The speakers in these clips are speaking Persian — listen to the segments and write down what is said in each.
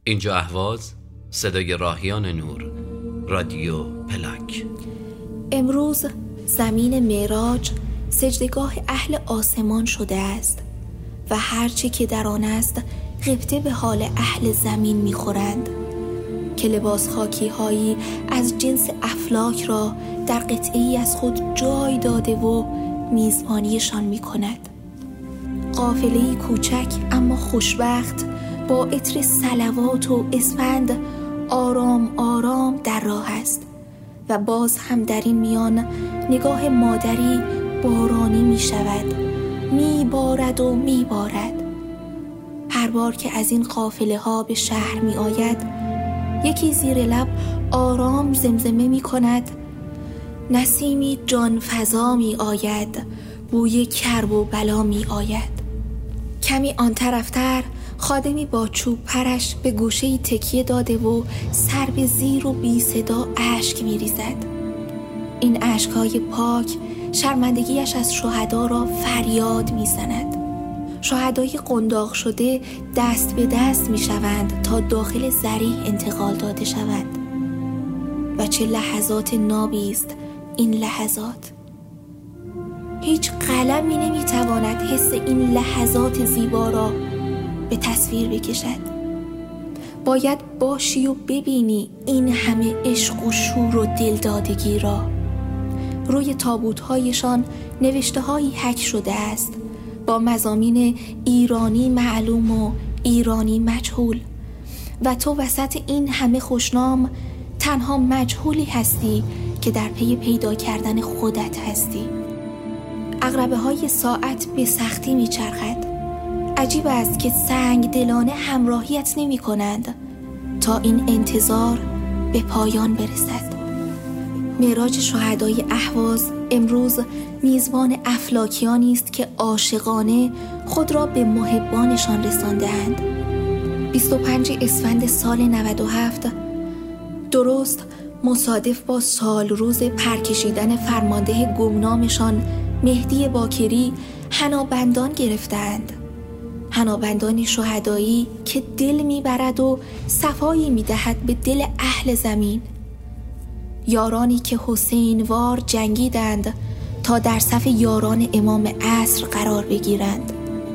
اینجا اهواز، صدای راهیان نور، رادیو پلاک. امروز زمین معراج سجدگاه اهل آسمان شده است و هرچی که در آن است غبطه به حال اهل زمین می‌خورند که لباس خاکی هایی از جنس افلاک را در قطعه‌ای از خود جای داده و میزبانیشان می‌کند. قافله‌ای کوچک اما خوشبخت با عطر صلوات و اسفند آرام آرام در راه است و باز هم در این میان نگاه مادری بارانی می شود، می بارد و می بارد. هر بار که از این قافله ها به شهر می آید یکی زیر لب آرام زمزمه می کند: نسیمی جان فضا می آید، بوی کرب و بلا می آید. کمی آن طرفتر خادمی با چوب پرش به گوشه‌ای تکیه داده و سر به زیر و بی صدا اشک می ریزد. این اشک‌های پاک شرمندگیش از شهدا را فریاد می زند. شهدای قنداق شده دست به دست می شوند تا داخل ضریح انتقال داده شود. و چه لحظات نابی است این لحظات. هیچ قلمی نمی تواند حس این لحظات زیبا را به تصویر بکشد. باید باشی و ببینی این همه عشق و شور و دلدادگی را. روی تابوت‌هایشان نوشته‌هایی حک شده است با مضامین ایرانی معلوم و ایرانی مجهول و تو وسط این همه خوشنام تنها مجهولی هستی که در پی پیدا کردن خودت هستی. عقربه های ساعت به سختی میچرخد. عجیب است که سنگ دلانه همراهیت نمی کنند تا این انتظار به پایان برسد. معراج شهدای اهواز امروز میزبان افلاکیانی است که عاشقانه خود را به محبانشان رسانده‌اند. 25 اسفند سال 97 درست مصادف با سال روز پرکشیدن فرمانده گمنامشان مهدی باکری حنابندان گرفتند. حنابندان شهدایی که دل میبرد و صفایی میدهد به دل اهل زمین. یارانی که حسینوار جنگیدند تا در صف یاران امام عصر قرار بگیرند.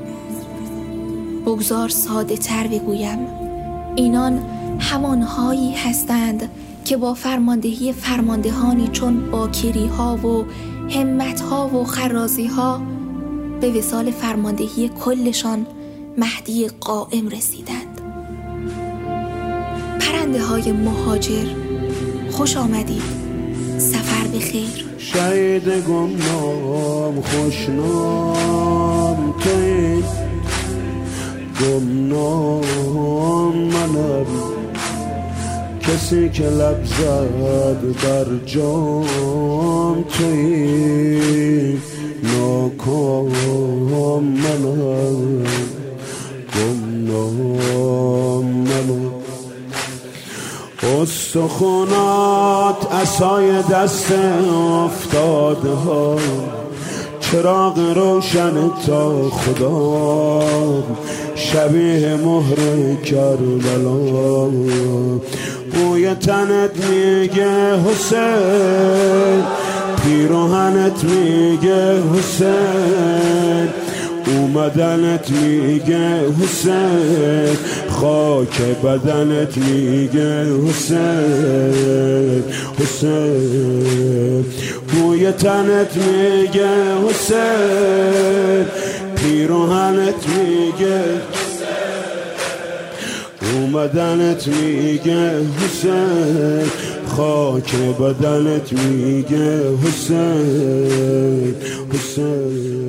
بگذار ساده تر بگویم، اینان همانهایی هستند که با فرماندهی فرماندهانی چون باکری ها و همت ها و خرازی ها به وصال فرماندهی کلشان مهدی قائم رسیدند. پرنده های مهاجر خوش آمدید، سفر بخیر. شهید گمنام خوشنام توی، گمنام منم، کسی که لب زد بر جام توی، ناکام منم، گمنام منم. استخونات عصای دست افتاده ها، چراغ روشن تا خدا، شبیه مهر کربلا. بوی تنت میگه حسین، پیراهنت میگه حسین، اومدنت میگه حسین، خاک بدنت میگه حسین، حسین. بوی تنت میگه حسین، پیراهنت میگه اومدنت میگه حسین، خاک بدنت میگه حسین، حسین.